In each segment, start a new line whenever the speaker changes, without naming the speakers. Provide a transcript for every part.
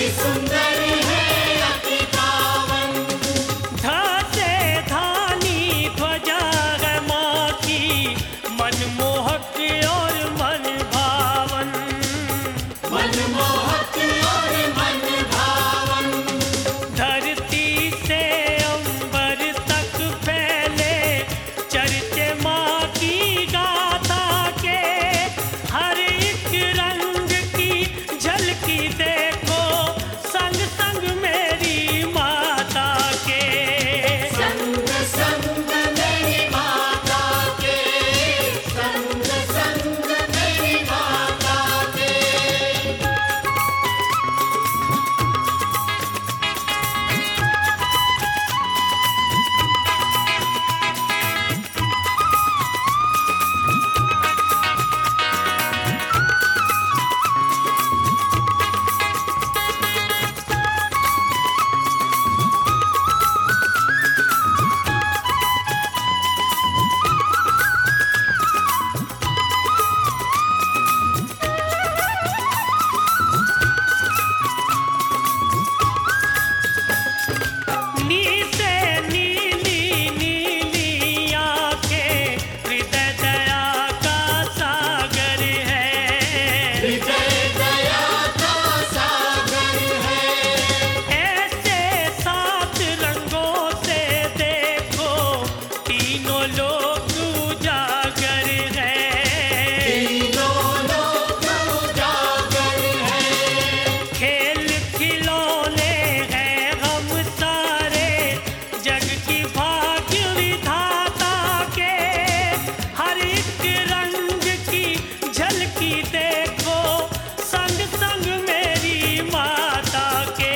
सुंदर है अति पावन।
धा से धानी ध्वजा है माँ की, मनमोहक और मन भावन।
मनमोहक और मन भावन।
धरती से अंबर तक फैले चर्चे माँ की गाथा के, हर एक रंग की झलकी देखो संग संग मेरी माता के।
संग संग मेरी माता के, संग संग मेरी माता के।
नीसे नीली नीली आंखें, हृदय दया का सागर है।
हृदय दया का सागर है।
ऐसे सात रंगों से देखो तीनों लोग उजागर है।
तीनों लोग उजागर है।
खेल खिलौने हैं हम सारे, जग की भाग्य विधाता के। हर एक रंग की झलकी देखो संग संग मेरी माता के।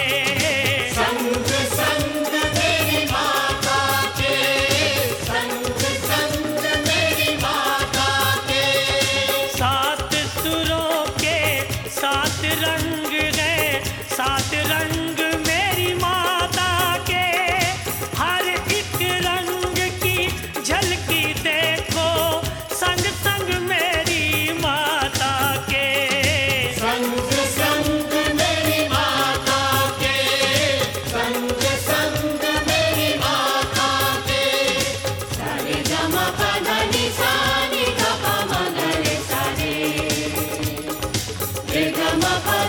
संग संग मेरी माता के, संग संग मेरी माता के।
सात सुरों के सात रंग हैं, सात रंग मेरी माता के। हर एक रंग की झलकी देखो संग संग मेरी माता के।
संग संग मेरी माता के, संग संग मेरी माता के। सारे गम पध नि सा नि ध प म ग रे सा रे। रे ग म प